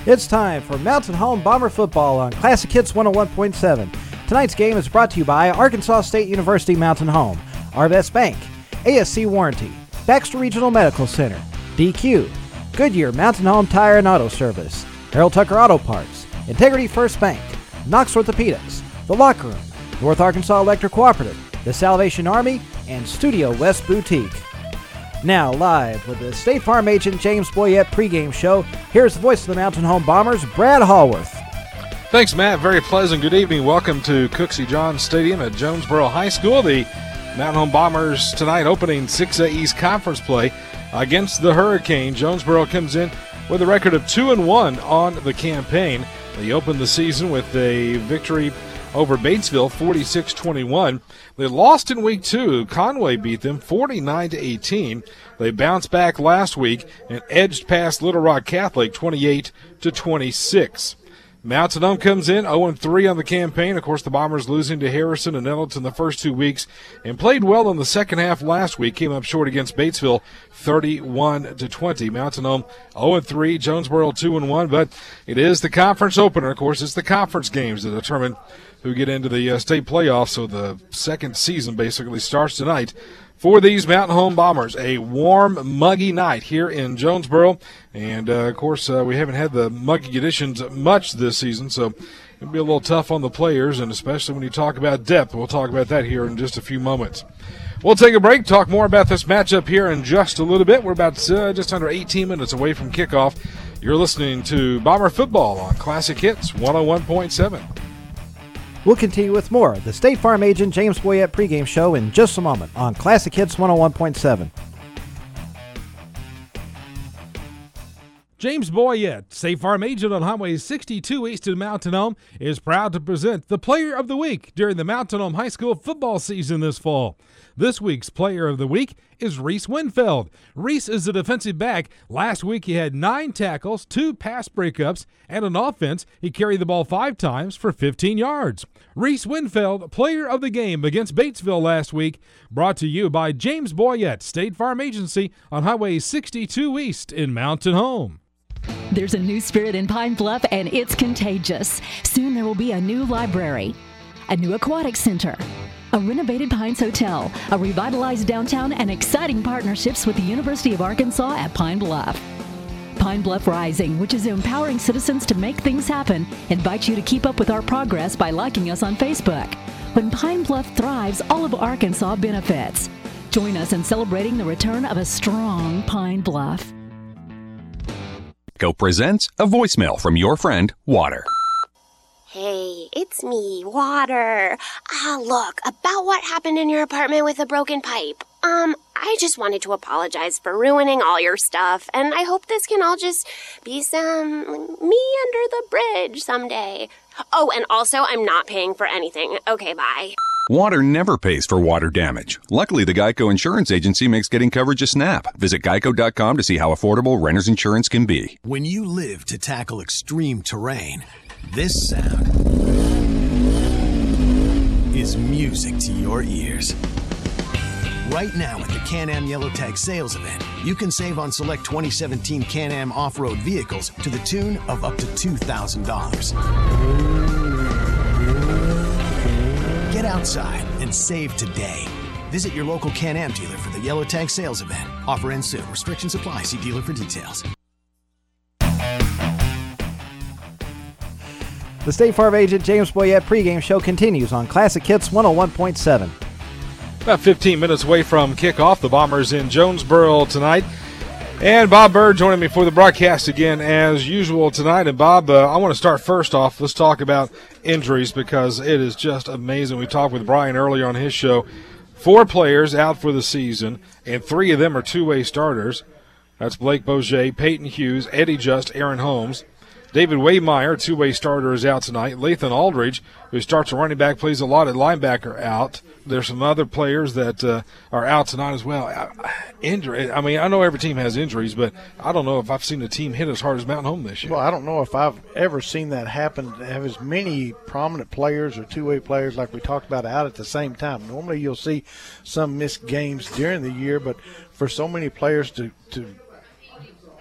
It's time for Mountain Home Bomber football on Classic Hits 101.7. Tonight's game is brought to you by Arkansas State University Mountain Home, Arbest Bank, ASC Warranty, Baxter Regional Medical Center, DQ, Goodyear Mountain Home Tire and Auto Service, Harold Tucker Auto Parts, Integrity First Bank, Knox Orthopedics, The Locker Room, North Arkansas Electric Cooperative, the Salvation Army, and Studio West Boutique. Now live with the State Farm agent James Boyette pregame show, here's the voice of the Mountain Home Bombers, Brad Hallworth. Thanks, Matt. Very pleasant good evening. Welcome to Cooksey John Stadium at Jonesboro High School. The Mountain Home Bombers tonight opening 6A East Conference play against the Hurricane. Jonesboro comes in with a record of 2-1 on the campaign. They opened the season with a victory over Batesville, 46-21. They lost in week 2. Conway beat them 49-18. They bounced back last week and edged past Little Rock Catholic 28-26. Mountain Home comes in 0-3 on the campaign. Of course, the Bombers losing to Harrison and Ellenton the first 2 weeks and played well in the second half last week. Came up short against Batesville 31-20. Mountain Home 0-3, Jonesboro 2-1, but it is the conference opener. Of course, it's the conference games that determine who get into the state playoffs. So the second season basically starts tonight for these Mountain Home Bombers. A warm, muggy night here in Jonesboro. And, of course, we haven't had the muggy conditions much this season, so it'll be a little tough on the players, and especially when you talk about depth. We'll talk about that here in just a few moments. We'll take a break, talk more about this matchup here in just a little bit. We're about just under 18 minutes away from kickoff. You're listening to Bomber Football on Classic Hits 101.7. We'll continue with more of the State Farm agent James Boyette pregame show in just a moment on Classic Hits 101.7. James Boyette, State Farm agent on Highway 62 east of Mountain Home, is proud to present the Player of the Week during the Mountain Home High School football season this fall. This week's Player of the Week is Reese Winfeld. Reese is a defensive back. Last week he had 9 tackles, 2 pass breakups, and an offense. He carried the ball 5 times for 15 yards. Reese Winfeld, Player of the Game against Batesville last week, brought to you by James Boyette, State Farm Agency on Highway 62 East in Mountain Home. There's a new spirit in Pine Bluff, and it's contagious. Soon there will be a new library, a new aquatic center, a renovated Pines Hotel, a revitalized downtown, and exciting partnerships with the University of Arkansas at Pine Bluff. Pine Bluff Rising, which is empowering citizens to make things happen, invites you to keep up with our progress by liking us on Facebook. When Pine Bluff thrives, all of Arkansas benefits. Join us in celebrating the return of a strong Pine Bluff. Go presents a voicemail from your friend, Water. Hey, it's me, Water. Look, about what happened in your apartment with the broken pipe. I just wanted to apologize for ruining all your stuff, and I hope this can all just be some me under the bridge someday. Oh, and also, I'm not paying for anything. Okay, bye. Water never pays for water damage. Luckily, the Geico Insurance Agency makes getting coverage a snap. Visit geico.com to see how affordable renter's insurance can be. When you live to tackle extreme terrain, this sound is music to your ears. Right now at the Can-Am Yellow Tag sales event, you can save on select 2017 Can-Am off-road vehicles to the tune of up to $2,000. Get outside and save today. Visit your local Can-Am dealer for the Yellow Tag sales event. Offer ends soon. Restrictions apply. See dealer for details. The State Farm agent James Boyette pregame show continues on Classic Hits 101.7. About 15 minutes away from kickoff, the Bombers in Jonesboro tonight. And Bob Bird joining me for the broadcast again as usual tonight. And Bob, I want to start first off. Let's talk about injuries because it is just amazing. We talked with Brian earlier on his show. 4 players out for the season, and 3 of them are two-way starters. That's Blake Bourget, Peyton Hughes, Eddie Just, Aaron Holmes. David Waymeyer, two-way starter, is out tonight. Lathan Aldridge, who starts a running back, plays a lot at linebacker, out. There's some other players that are out tonight as well. Injury. I mean, I know every team has injuries, but I don't know if I've seen a team hit as hard as Mountain Home this year. Well, I don't know if I've ever seen that happen, to have as many prominent players or two-way players like we talked about out at the same time. Normally you'll see some missed games during the year, but for so many players to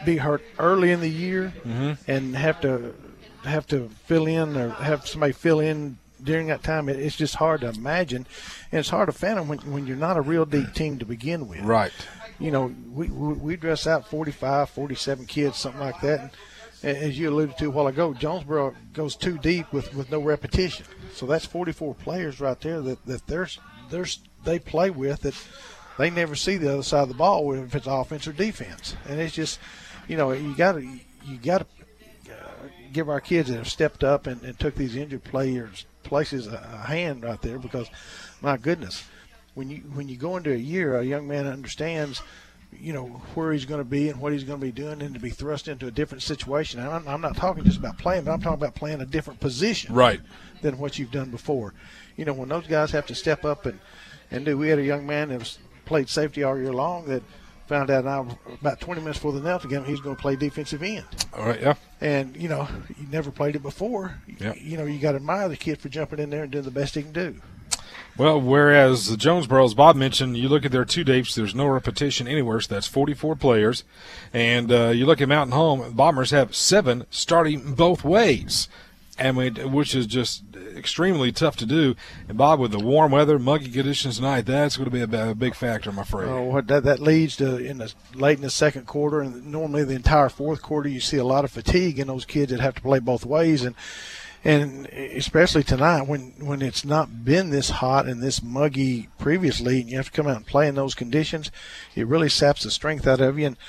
be hurt early in the year and have to fill in or have somebody fill in during that time, it's just hard to imagine, and it's hard to fathom when you're not a real deep team to begin with. Right. You know, we dress out 45, 47 kids, something like that. And as you alluded to a while ago, Jonesboro goes too deep with no repetition. So that's 44 players right there that they play with that they never see the other side of the ball, if it's offense or defense. And it's just, you know, you got to give our kids that have stepped up and took these injured players' places a hand right there, because, my goodness, when you go into a year, a young man understands, you know, where he's going to be and what he's going to be doing, and to be thrust into a different situation. And I'm not talking just about playing, but I'm talking about playing a different position than what you've done before. You know, when those guys have to step up and do. We had a young man that was played safety all year long that found out about 20 minutes before the knelt game he's going to play defensive end. All right, yeah. And, you know, you never played it before. Yeah. You know, you got to admire the kid for jumping in there and doing the best he can do. Well, whereas the Jonesboro, as Bob mentioned, you look at their two dates, there's no repetition anywhere, so that's 44 players. And you look at Mountain Home, Bombers have 7 starting both ways, which is just extremely tough to do. And, Bob, with the warm weather, muggy conditions tonight, that's going to be a big factor, I'm afraid. Oh, that leads to late in the second quarter, and normally the entire fourth quarter, you see a lot of fatigue in those kids that have to play both ways. And especially tonight when it's not been this hot and this muggy previously, and you have to come out and play in those conditions, it really saps the strength out of you. And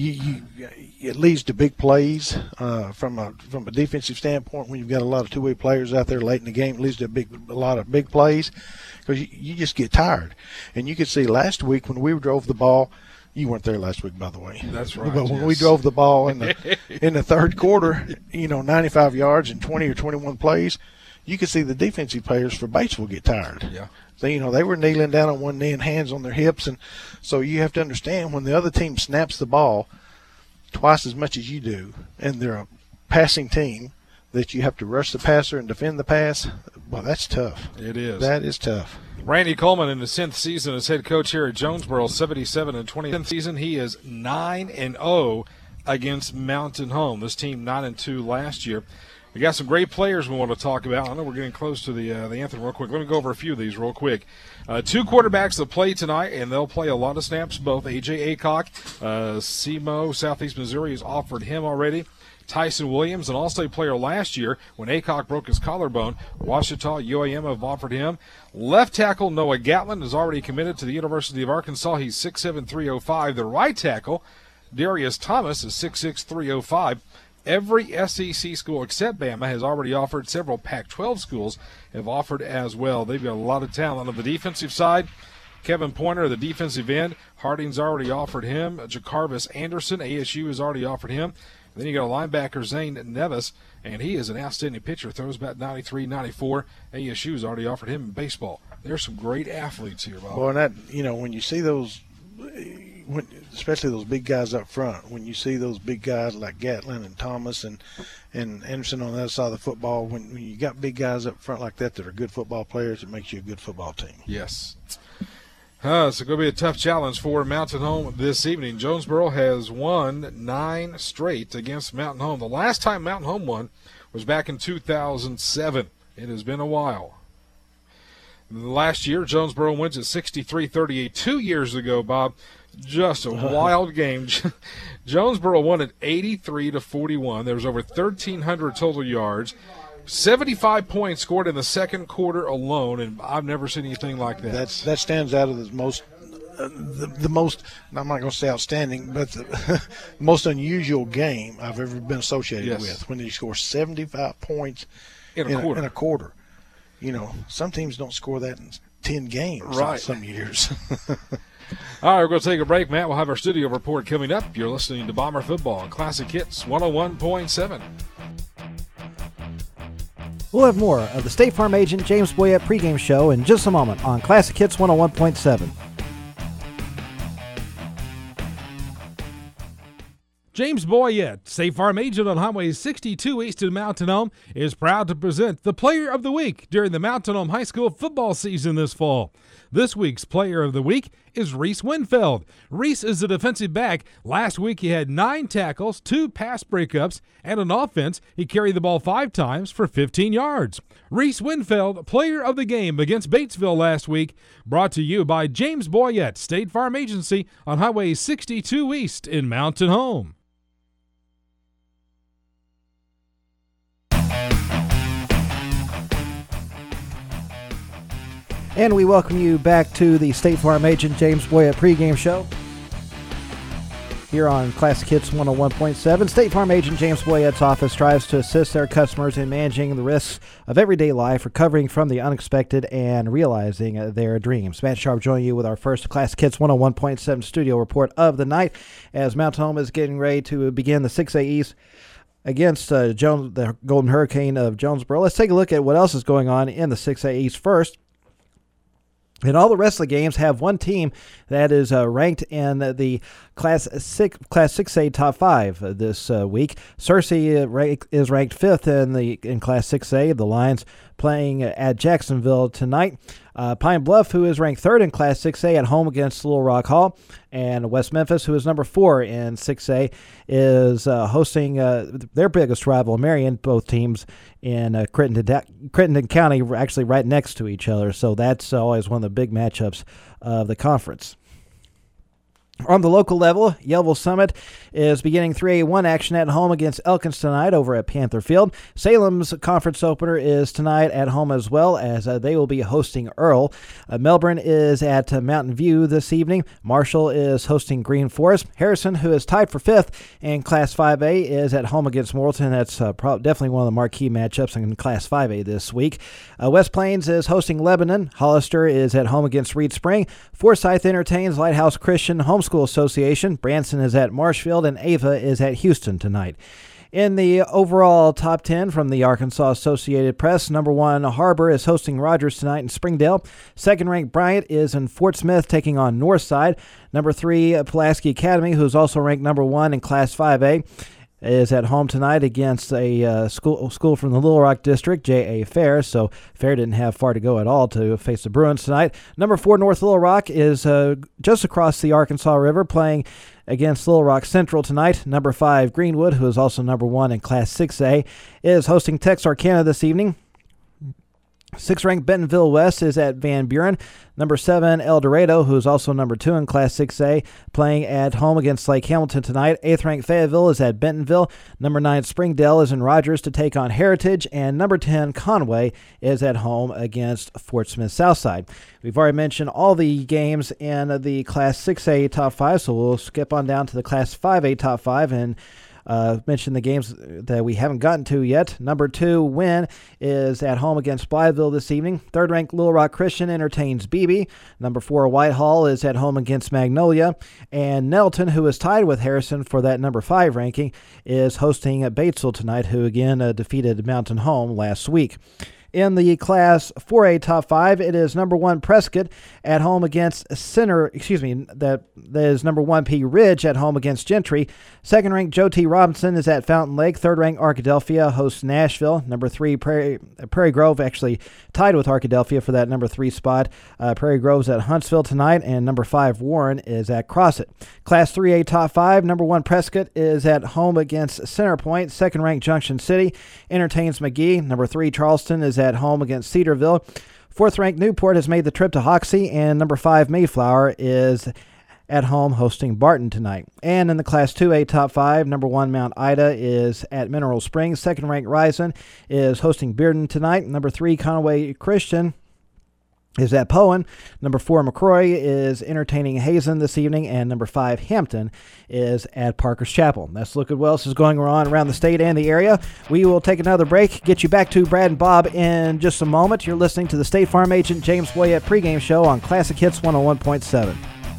it leads to big plays from a defensive standpoint. When you've got a lot of two-way players out there late in the game, it leads to a lot of big plays, because you just get tired. And you could see last week when we drove the ball. You weren't there last week, by the way. That's right. But when we drove the ball in the third quarter, 95 yards and 20 or 21 plays, you could see the defensive players for Batesville get tired. Yeah. So, they were kneeling down on one knee and hands on their hips. And so you have to understand, when the other team snaps the ball twice as much as you do, and they're a passing team, that you have to rush the passer and defend the pass, well, that's tough. It is. That is tough. Randy Coleman in his 10th season as head coach here at Jonesboro, 77-20 season. He is 9-0 against Mountain Home. This team 9-2 last year. We got some great players we want to talk about. I know we're getting close to the anthem real quick. Let me go over a few of these real quick. 2 quarterbacks that play tonight, and they'll play a lot of snaps. Both A.J. Aycock, SEMO, Southeast Missouri has offered him already. Tyson Williams, an All-State player last year when Aycock broke his collarbone. Ouachita UAM have offered him. Left tackle Noah Gatlin is already committed to the University of Arkansas. He's 6'7", 305. The right tackle, Darius Thomas, is 6'6", 305. Every SEC school except Bama has already offered. Several Pac-12 schools have offered as well. They've got a lot of talent. On the defensive side, Kevin Pointer, the defensive end, Harding's already offered him. Jacarvis Anderson, ASU has already offered him. Then you got a linebacker, Zane Nevis, and he is an outstanding pitcher, throws about 93, 94. ASU has already offered him in baseball. There's some great athletes here, Bob. Well, and that, when you see those, especially those big guys up front, when you see those big guys like Gatlin and Thomas and Anderson on the other side of the football, when you got big guys up front like that are good football players, it makes you a good football team. Yes. It's going to be a tough challenge for Mountain Home this evening. Jonesboro has won 9 straight against Mountain Home. The last time Mountain Home won was back in 2007. It has been a while. Last year, Jonesboro wins at 63-38. 2 years ago, Bob, just a wild game. Jonesboro won at 83-41. There was over 1,300 total yards. 75 points scored in the second quarter alone, and I've never seen anything like that. That stands out as the most, I'm not going to say outstanding, but the most unusual game I've ever been associated with, when you score 75 points in a quarter. Some teams don't score that in 10 games some years. All right, we're going to take a break, Matt. We'll have our studio report coming up. You're listening to Bomber Football on Classic Hits 101.7. We'll have more of the State Farm agent James Boyette pregame show in just a moment on Classic Hits 101.7. James Boyette, State Farm agent on Highway 62 east of Mountain Home, is proud to present the Player of the Week during the Mountain Home High School football season this fall. This week's Player of the Week is Reese Winfeld. Reese is a defensive back. Last week he had 9 tackles, 2 pass breakups, and on offense he carried the ball 5 times for 15 yards. Reese Winfeld, Player of the Game against Batesville last week, brought to you by James Boyette, State Farm Agency on Highway 62 East in Mountain Home. And we welcome you back to the State Farm Agent James Boyette pregame show here on Classic Hits 101.7. State Farm Agent James Boyette's office strives to assist their customers in managing the risks of everyday life, recovering from the unexpected, and realizing their dreams. Matt Sharp joining you with our first Classic Hits 101.7 studio report of the night as Mountain Home is getting ready to begin the 6A East against the Golden Hurricane of Jonesboro. Let's take a look at what else is going on in the 6A East first. And all the rest of the games have one team that is ranked in the Class 6A top 5 this week. Searcy is ranked 5th in Class 6A. The Lions playing at Jacksonville tonight. Pine Bluff, who is ranked 3rd in Class 6A, at home against Little Rock Hall. And West Memphis, who is number 4 in 6A, is hosting their biggest rival, Marion. Both teams in Crittenden County, actually right next to each other. So that's always one of the big matchups of the conference. On the local level, Yellville Summit is beginning 3A1 action at home against Elkins tonight over at Panther Field. Salem's conference opener is tonight at home as well, as they will be hosting Earl. Melbourne is at Mountain View this evening. Marshall is hosting Green Forest. Harrison, who is tied for 5th in Class 5A, is at home against Morrilton. That's definitely one of the marquee matchups in Class 5A this week. West Plains is hosting Lebanon. Hollister is at home against Reed Spring. Forsyth entertains Lighthouse Christian Homeschool Association. Branson is at Marshfield, and Ava is at Houston tonight. In the overall top 10 from the Arkansas Associated Press, number 1 Harbor is hosting Rogers tonight in Springdale. Second-ranked Bryant is in Fort Smith taking on Northside. Number 3 Pulaski Academy, who is also ranked number 1 in Class 5A, is at home tonight against a school from the Little Rock District, J.A. Fair. So Fair didn't have far to go at all to face the Bruins tonight. Number 4 North Little Rock is just across the Arkansas River, playing against Little Rock Central tonight. Number 5 Greenwood, who is also number 1 in Class 6A, is hosting Texarkana this evening. 6th-ranked Bentonville West is at Van Buren. Number 7, El Dorado, who is also number 2 in Class 6A, playing at home against Lake Hamilton tonight. 8th-ranked Fayetteville is at Bentonville. Number 9, Springdale is in Rogers to take on Heritage. And number 10, Conway, is at home against Fort Smith Southside. We've already mentioned all the games in the Class 6A top 5, so we'll skip on down to the Class 5A top 5 and mention the games that we haven't gotten to yet. Number 2, Wynn, is at home against Blytheville this evening. 3rd-ranked Little Rock Christian entertains Beebe. Number 4, Whitehall, is at home against Magnolia. And Nettleton, who is tied with Harrison for that number 5 ranking, is hosting Batesville tonight, who again defeated Mountain Home last week. In the Class 4A top 5, it is number 1 Prescott at home against that is number 1 P Ridge at home against Gentry. 2nd-ranked Joe T. Robinson is at Fountain Lake. 3rd-ranked Arkadelphia hosts Nashville. Number 3 Prairie Grove, actually tied with Arkadelphia for that number 3 spot. Prairie Grove's at Huntsville tonight, and number 5 Warren is at Crossett. Class 3A top 5, number 1 Prescott is at home against Centerpoint. 2nd-ranked Junction City entertains McGee. Number 3 Charleston is at home against Cedarville. 4th-ranked Newport has made the trip to Hoxie, and number 5 Mayflower is at home hosting Barton tonight. And in the Class 2A top 5, number 1 Mount Ida is at Mineral Springs. 2nd-ranked Rison is hosting Bearden tonight. Number 3 Conway Christian is at Poen. Number 4 McCrory is entertaining Hazen this evening, and number 5 Hampton is at Parker's Chapel. Let's look at what else is going on around the state and the area. We will take another break, get you back to Brad and Bob in just a moment. You're listening to the State Farm Agent James Boyette pregame show on Classic Hits 101.7.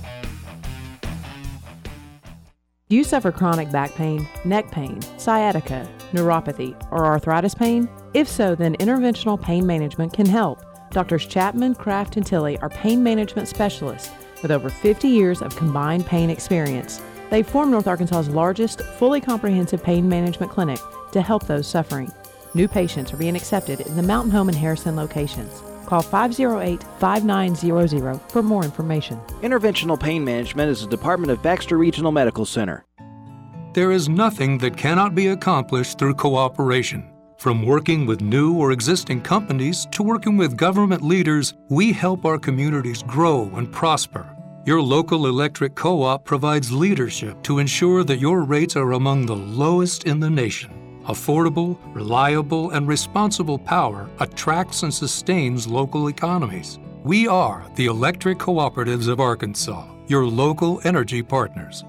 Do you suffer chronic back pain, neck pain, sciatica, neuropathy, or arthritis pain? If so, then Interventional Pain Management can help. Doctors Chapman, Kraft, and Tilley are pain management specialists with over 50 years of combined pain experience. They form North Arkansas's largest, fully comprehensive pain management clinic to help those suffering. New patients are being accepted in the Mountain Home and Harrison locations. Call 508-5900 for more information. Interventional Pain Management is a department of Baxter Regional Medical Center. There is nothing that cannot be accomplished through cooperation. From working with new or existing companies to working with government leaders, we help our communities grow and prosper. Your local electric co-op provides leadership to ensure that your rates are among the lowest in the nation. Affordable, reliable, and responsible power attracts and sustains local economies. We are the Electric Cooperatives of Arkansas, your local energy partners.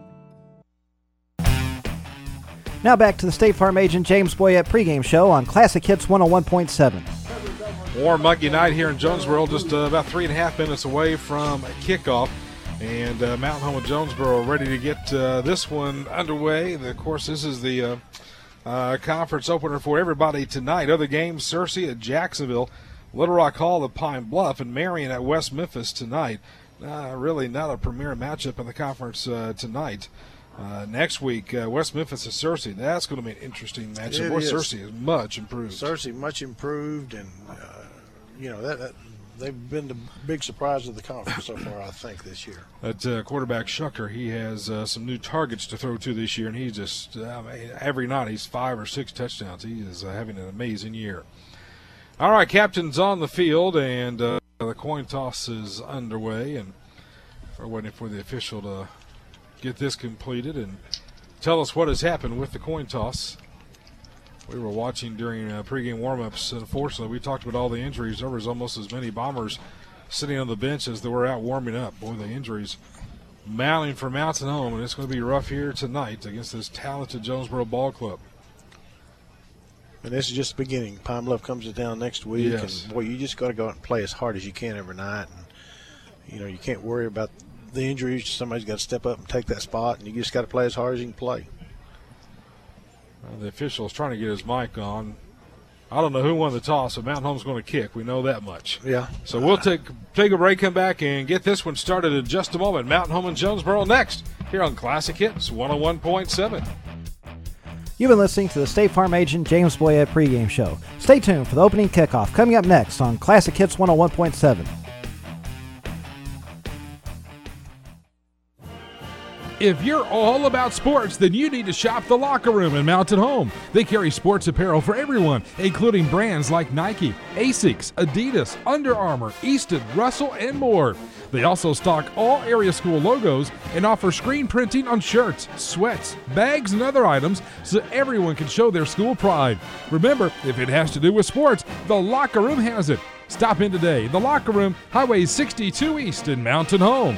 Now back to the State Farm agent James Boyette pregame show on Classic Hits 101.7. Warm, muggy night here in Jonesboro, just about 3.5 minutes away from kickoff. And Mountain Home of Jonesboro ready to get this one underway. Of course, this is the conference opener for everybody tonight. Other games, Searcy at Jacksonville, Little Rock Hall at Pine Bluff, and Marion at West Memphis tonight. Really not a premier matchup in the conference tonight. Next week, West Memphis at Searcy. That's going to be an interesting matchup. Searcy is much improved. Searcy much improved, and that they've been the big surprise of the conference so far, I think, this year. That quarterback Shucker, he has some new targets to throw to this year, and he's just every night he's 5 or 6 touchdowns. He is having an amazing year. All right, captain's on the field, and the coin toss is underway, and we're waiting for the official to get this completed and tell us what has happened with the coin toss. We were watching during pregame warm-ups. Unfortunately, we talked about all the injuries. There was almost as many Bombers sitting on the bench as there were out warming up. Boy, the injuries mounting for Mountain Home, and it's going to be rough here tonight against this talented Jonesboro ball club. And this is just the beginning. Pine Bluff comes to town next week. Yes. And, boy, you just got to go out and play as hard as you can every night. And, you can't worry about the injuries. Somebody's got to step up and take that spot, and you just got to play as hard as you can play. The official is trying to get his mic on. I don't know who won the toss, but Mountain Home's going to kick. We know that much. Yeah. So we'll take a break, come back, and get this one started in just a moment. Mountain Home and Jonesboro next here on Classic Hits 101.7. You've been listening to the State Farm agent James Boyette pregame show. Stay tuned for the opening kickoff coming up next on Classic Hits 101.7. If you're all about sports, then you need to shop The Locker Room in Mountain Home. They carry sports apparel for everyone, including brands like Nike, Asics, Adidas, Under Armour, Easton, Russell, and more. They also stock all area school logos and offer screen printing on shirts, sweats, bags, and other items so everyone can show their school pride. Remember, if it has to do with sports, The Locker Room has it. Stop in today. The Locker Room, Highway 62 East in Mountain Home.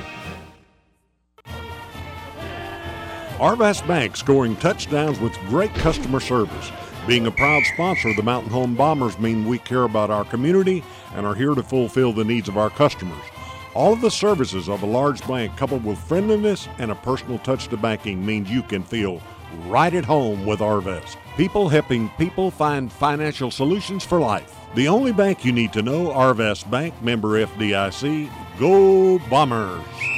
Arvast Bank scoring touchdowns with great customer service. Being a proud sponsor of the Mountain Home Bombers means we care about our community and are here to fulfill the needs of our customers. All of the services of a large bank coupled with friendliness and a personal touch to banking means you can feel right at home with Arvast. People helping people find financial solutions for life. The only bank you need to know, Arvast Bank, member FDIC. Go Bombers!